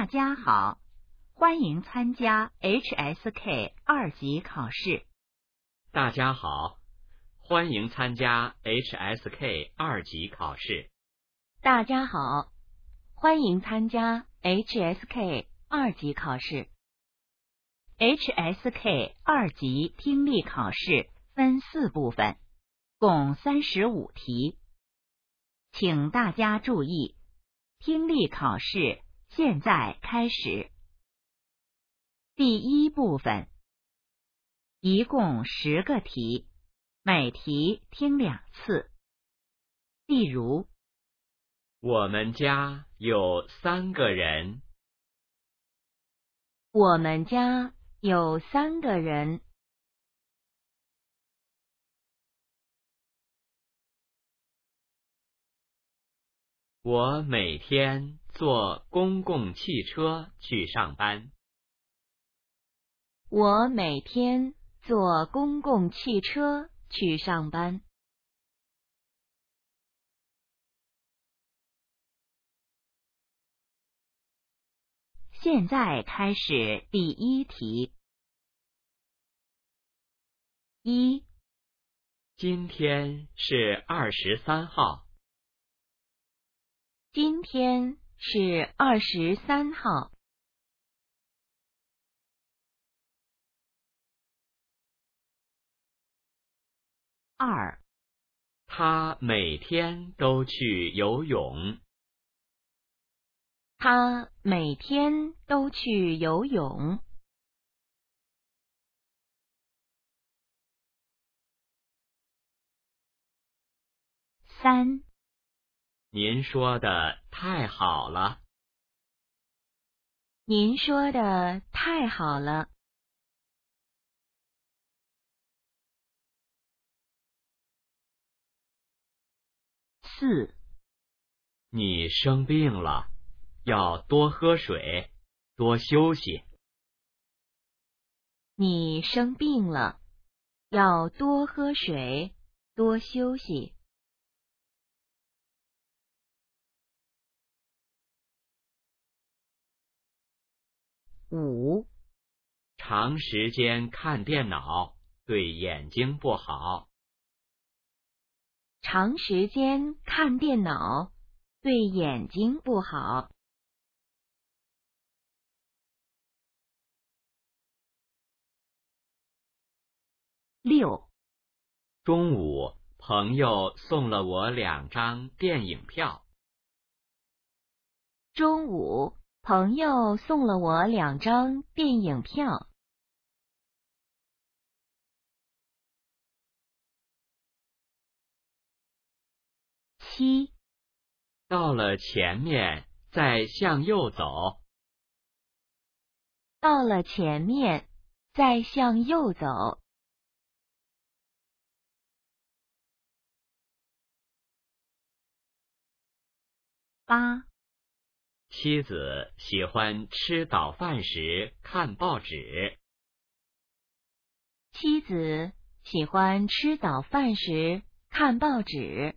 家好，欢迎参加 HSK 2级考试。 大家好，欢迎参加 HSK 2级考试。 大家好，欢迎参加 HSK 2级考试。 HSK 2级听力考试分4部分，共35题。请大家注意，听力考试现在开始。第一部分，一共10个题，每题听2次。例如， 我们家有3个人。 我们家有3个人。 我每天坐公共汽车去上班。 我每天坐公共汽车去上班。 现在开始第一题。1. 今天是23号。 今天是23号。 2. 他每天都去游泳。 他每天都去游泳。 3. 您说的太好了。 您说的太好了。 4. 你生病了，要多喝水，多休息。 你生病了，要多喝水，多休息。5. 长时间看电脑对眼睛不好。 长时间看电脑对眼睛不好。 6. 中午，朋友送了我2张电影票。 中午，朋友送了我2张电影票。 7. 到了前面，再向右走。 到了前面，再向右走。 8. 妻子喜欢吃早饭时看报纸。 妻子喜欢吃早饭时看报纸。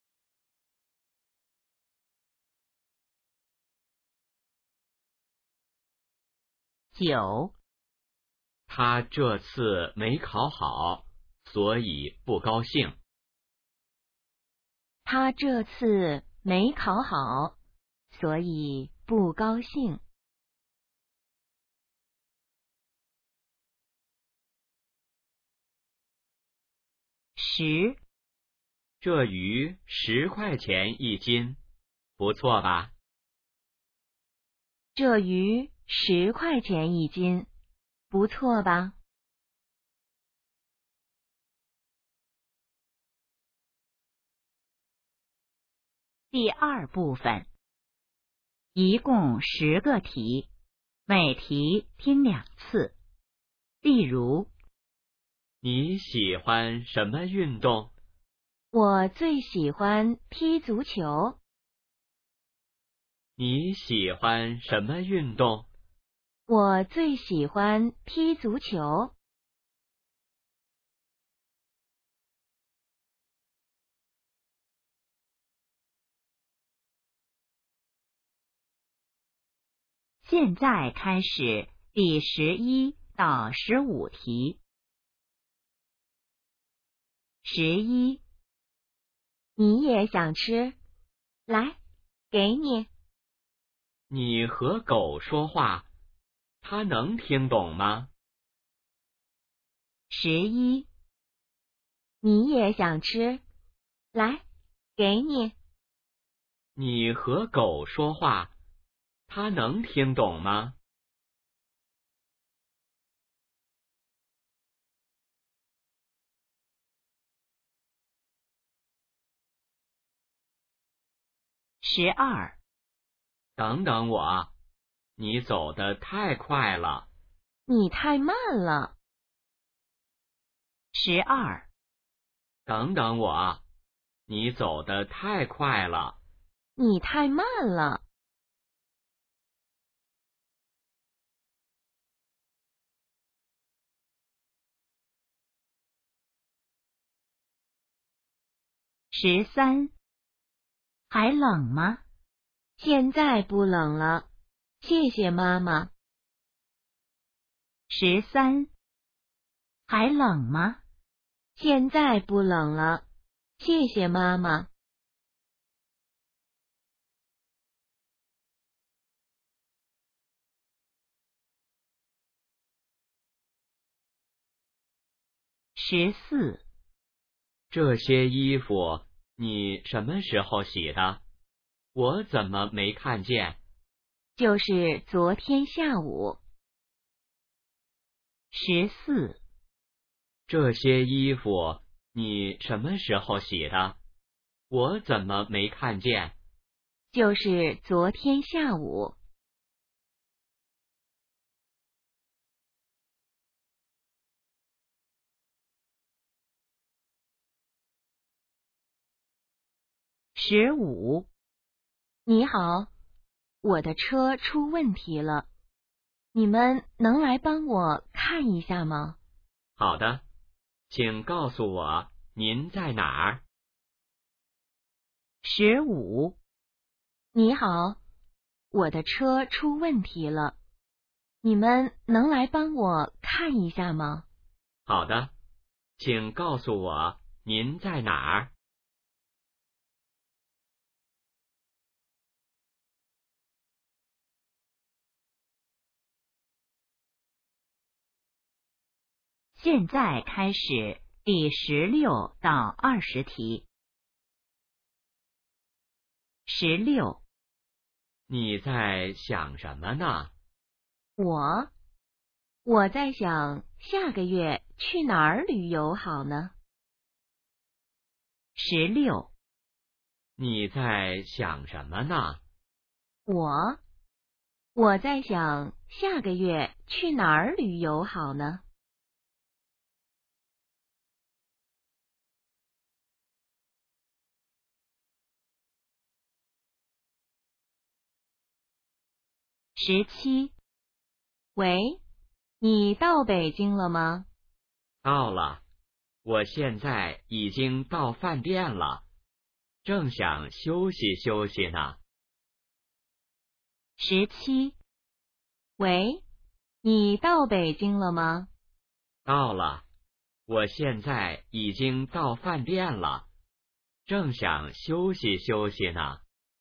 9. 他这次没考好，所以不高兴。 他这次没考好，所以不高兴。 10. 这鱼10块钱1斤，不错吧？ 这鱼10块钱1斤，不错吧？ 第2部分，一共10个题，每题听2次。例如， 你喜欢什么运动？ 我最喜欢踢足球。 你喜欢什么运动？ 我最喜欢踢足球。 现在开始第11到15题。11， 你也想吃？来，给你。 你和狗说话，它能听懂吗？ 11， 你也想吃？来，给你。 你和狗说话，它能听懂吗？ 12， 等等我，你走得太快了。 你太慢了。 12， 等等我，你走得太快了。 你太慢了。 13，还冷吗？ 现在不冷了，谢谢妈妈。 13，还冷吗？ 现在不冷了，谢谢妈妈。 14， 这些衣服你什么时候洗的？我怎么没看见？ 就是昨天下午。 14， 这些衣服你什么时候洗的？我怎么没看见？ 就是昨天下午。 15， 你好，我的车出问题了，你们能来帮我看一下吗？ 好的，请告诉我您在哪儿。 15， 你好，我的车出问题了，你们能来帮我看一下吗？ 好的，请告诉我您在哪儿。 现在开始第16到20题。16， 你在想什么呢？ 我在想下个月去哪儿旅游好呢 16， 你在想什么呢？ 我在想下个月去哪儿旅游好呢 17， 喂，你到北京了吗？ 到了，我现在已经到饭店了，正想休息休息呢。 17， 喂，你到北京了吗？ 到了，我现在已经到饭店了，正想休息休息呢。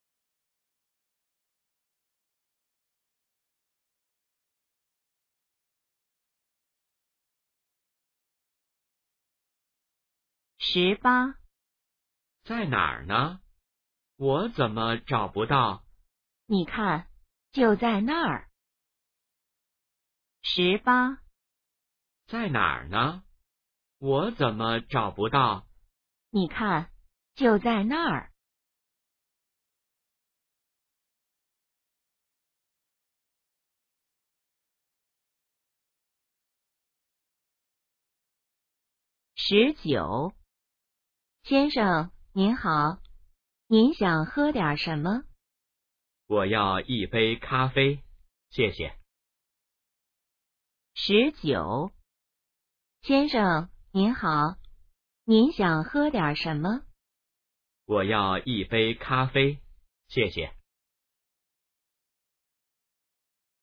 18， 在哪儿呢？我怎么找不到？ 你看，就在那儿。 18， 在哪儿呢？我怎么找不到？ 你看，就在那儿。 19， 先生您好，您想喝点什么？ 我要一杯咖啡，谢谢。 19， 先生您好，您想喝点什么？ 我要一杯咖啡，谢谢。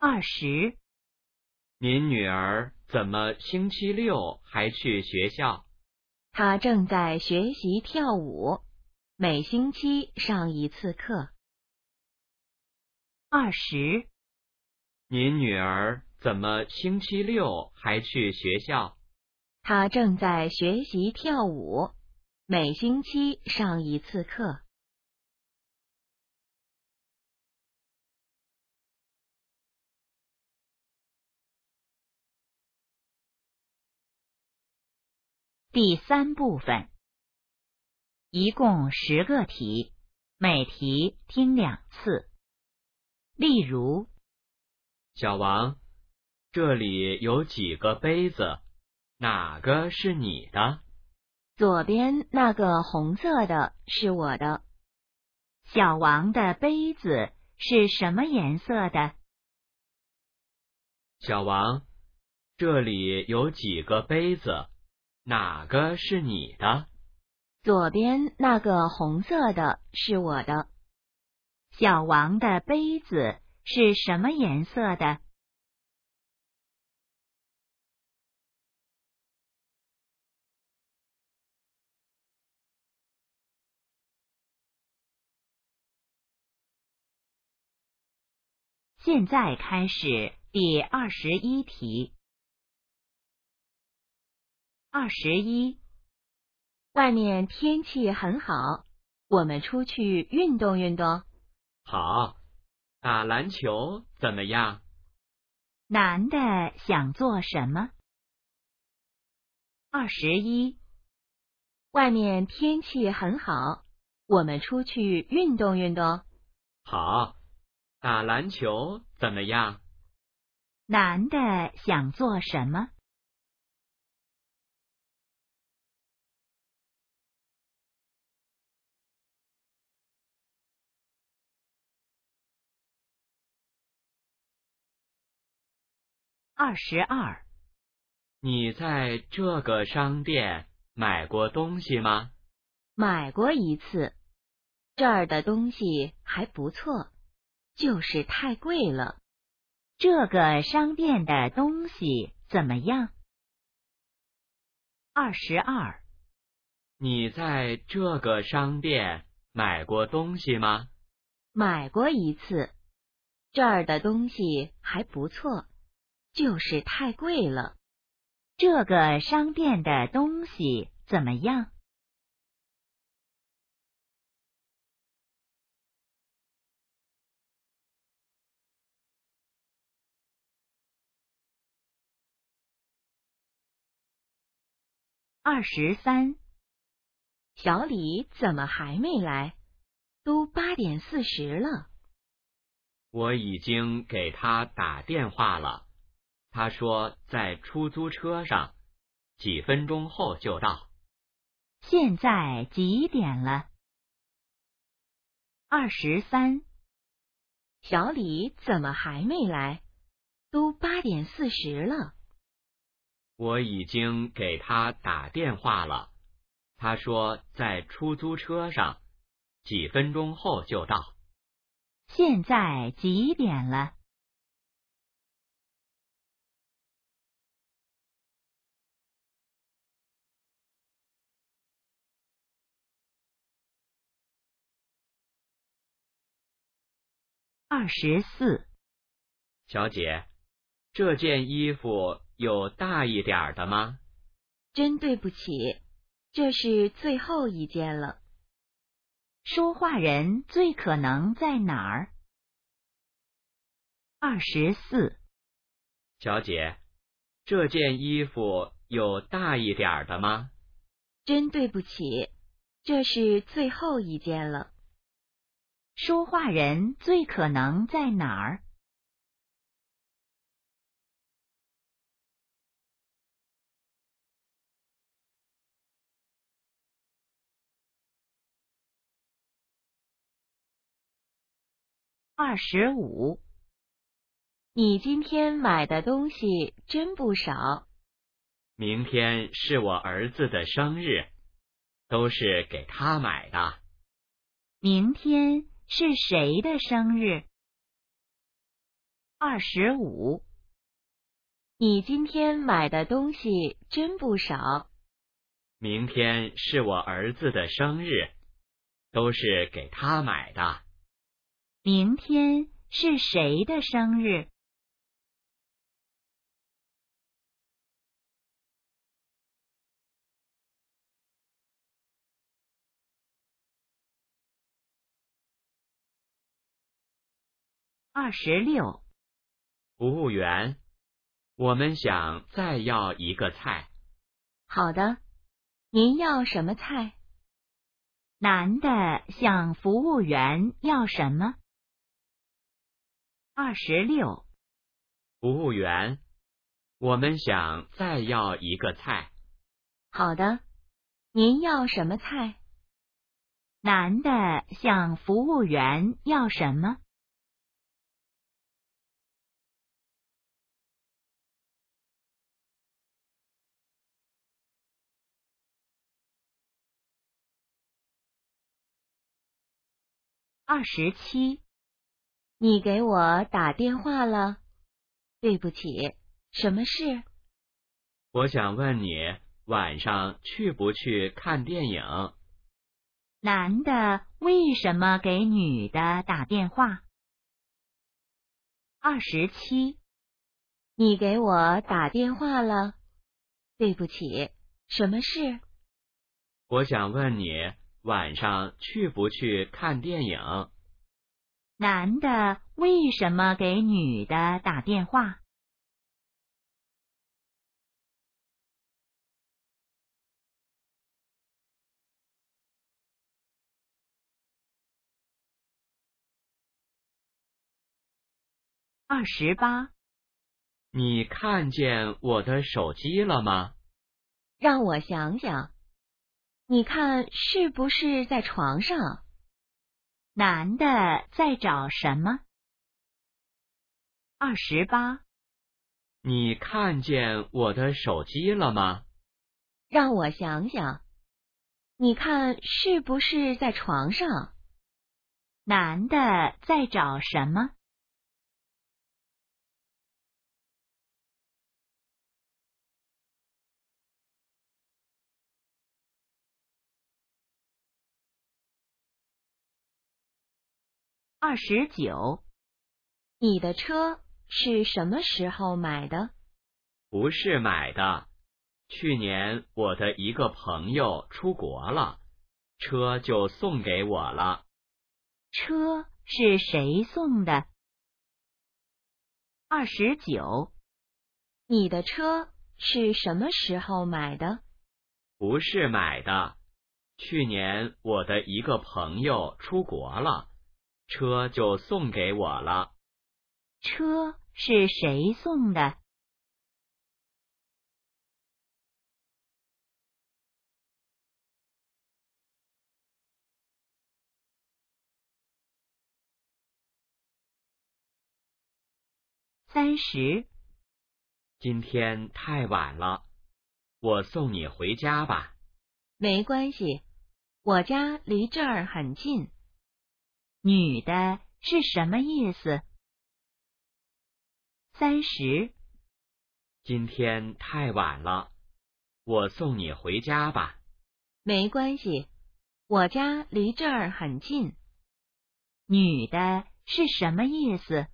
20， 您女儿怎么星期六还去学校？ 她正在学习跳舞，每星期上1次课。 20， 您女儿怎么星期六还去学校？ 她正在学习跳舞，每星期上1次课。 第3部分，一共10个题，每题听2次。例如， 小王，这里有几个杯子，哪个是你的？ 左边那个红色的是我的。 小王的杯子是什么颜色的？ 小王，这里有几个杯子，哪个是你的？ 左边那个红色的是我的。 小王的杯子是什么颜色的？现在开始第21题。21， 外面天气很好，我们出去运动运动。 好，打篮球怎么样？ 男的想做什么？21， 外面天气很好，我们出去运动运动。 好，打篮球怎么样？ 男的想做什么？22， 你在这个商店买过东西吗？ 买过1次，这儿的东西还不错，就是太贵了。 这个商店的东西怎么样？22， 你在这个商店买过东西吗？ 买过1次，这儿的东西还不错，就是太贵了。 这个商店的东西怎么样？23， 小李怎么还没来？都8点40了。 我已经给他打电话了，他说在出租车上，几分钟后就到。 现在几点了？23， 小李怎么还没来？都8点40了。 我已经给他打电话了，他说在出租车上，几分钟后就到。 现在几点了？24， 小姐，这件衣服有大一点的吗？ 真对不起，这是最后一件了。 说话人最可能在哪儿？24， 小姐，这件衣服有大一点的吗？ 真对不起，这是最后一件了。 说话人最可能在哪儿？25， 你今天买的东西真不少。 明天是我儿子的生日，都是给他买的。 明天是谁的生日 25。 你今天买的东西真不少。 明天是我儿子的生日，都是给他买的。 明天是谁的生日？26。 服务员，我们想再要一个菜。 好的，您要什么菜？ 男的向服务员要什么？26。 服务员，我们想再要一个菜。 好的，您要什么菜？ 男的向服务员要什么？27。 你给我打电话了？对不起，什么事？ 我想问你晚上去不去看电影？ 男的为什么给女的打电话？27。 你给我打电话了？对不起，什么事？ 我想问你晚上去不去看电影？ 男的为什么给女的打电话？28。 你看见我的手机了吗？ 让我想想，你看是不是在床上？ 男的在找什么？28。 你看见我的手机了吗？ 让我想想，你看是不是在床上？ 男的在找什么？29。 你的车是什么时候买的？ 不是买的，去年我的一个朋友出国了，车就送给我了。 车是谁送的？29。 你的车是什么时候买的？ 不是买的，去年我的一个朋友出国了，车就送给我了。 车是谁送的？30。 今天太晚了，我送你回家吧。 没关系，我家离这儿很近。 女的是什么意思？30。 今天太晚了，我送你回家吧。 没关系，我家离这儿很近。 女的是什么意思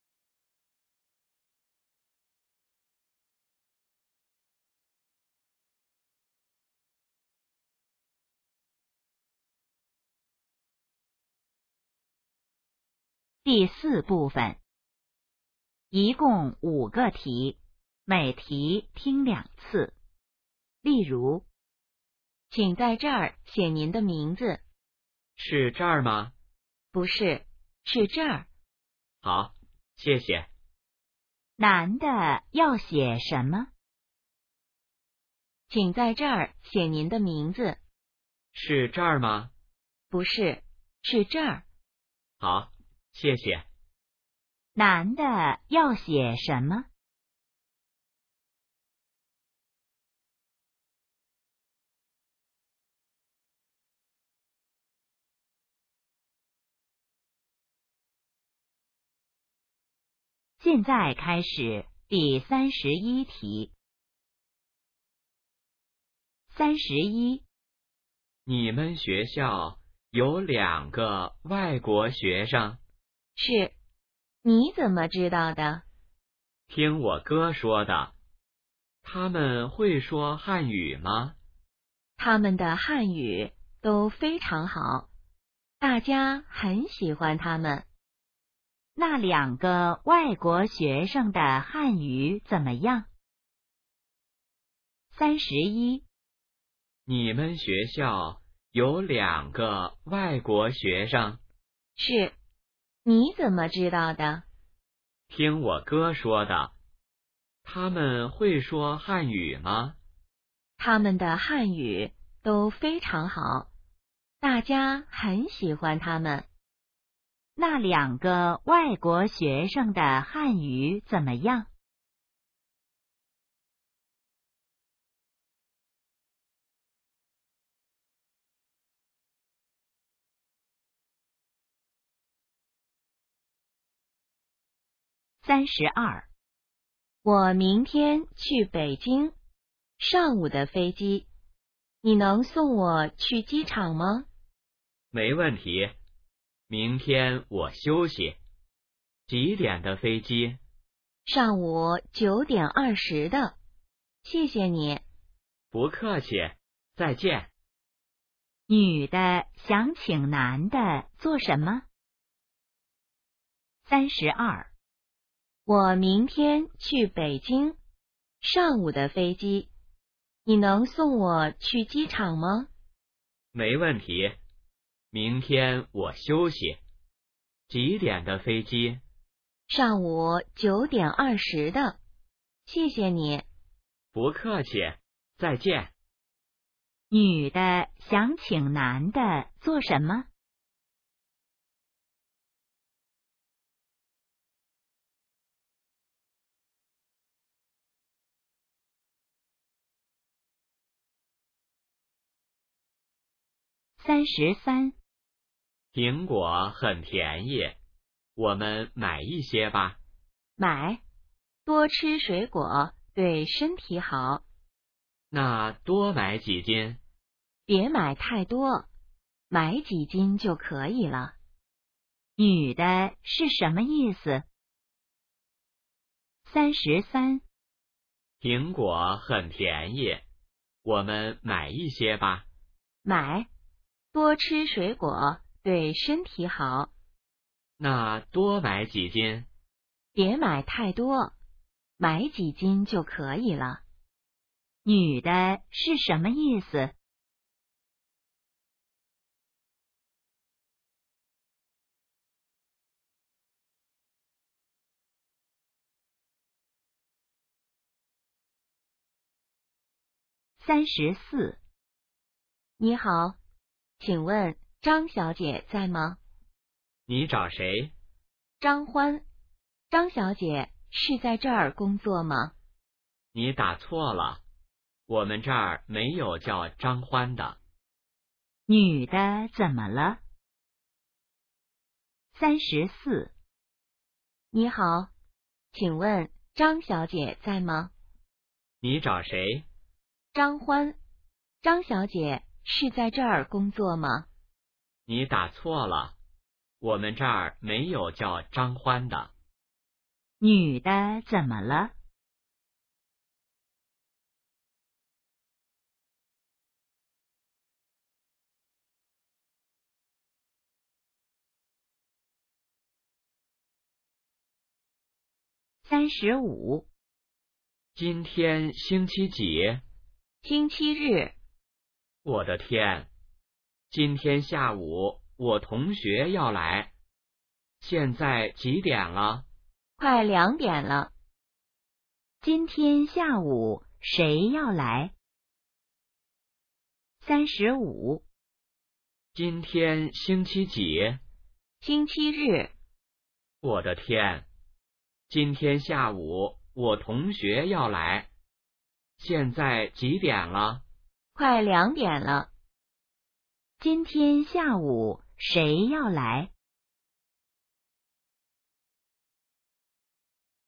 第4部分，一共5个题，每题听2次。例如， 请在这儿写您的名字。 是这儿吗？ 不是，是这儿。 好，谢谢。 男的要写什么？ 请在这儿写您的名字。 是这儿吗？ 不是，是这儿。 好，谢谢。 男的要写什么？ 现在开始第31题。31， 你们学校有2个外国学生？ 是。你怎么知道的？ 听我哥说的。他们会说汉语吗？ 他们的汉语都非常好，大家很喜欢他们。 那2个外国学生的汉语怎么样？31， 你们学校有2个外国学生？ 是。你怎么知道的？ 听我哥说的。他们会说汉语吗？ 他们的汉语都非常好，大家很喜欢他们。 那2个外国学生的汉语怎么样？32， 我明天去北京，上午的飞机，你能送我去机场吗？ 没问题。明天我休息。几点的飞机？ 上午9点20的。谢谢你。 不客气，再见。 女的想请男的做什么？32， 我明天去北京，上午的飞机，你能送我去机场吗？ 没问题。明天我休息。几点的飞机？ 上午9点20的。谢谢你。 不客气，再见。 女的想请男的做什么？33， 苹果很便宜，我们买一些吧。 买。多吃水果对身体好。 那多买几斤？ 别买太多，买几斤就可以了。 女的是什么意思？33， 苹果很便宜，我们买一些吧。 买。多吃水果对身体好。 那多买几斤？ 别买太多，买几斤就可以了。 女的是什么意思？34， 你好，请问张小姐在吗？ 你找谁？ 张欢。张小姐是在这儿工作吗？ 你打错了，我们这儿没有叫张欢的。 女的怎么了？34， 你好，请问张小姐在吗？ 你找谁？ 张欢。张小姐是在这儿工作吗？ 你打错了，我们这儿没有叫张欢的。 女的怎么了？35， 今天星期几？ 星期日。 我的天，今天下午我同学要来。现在几点了？ 快2点了。 今天下午谁要来？35， 今天星期几？ 星期日。 我的天，今天下午我同学要来。现在几点了？ 快2点了。 今天下午谁要来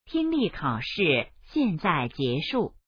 听力考试现在结束。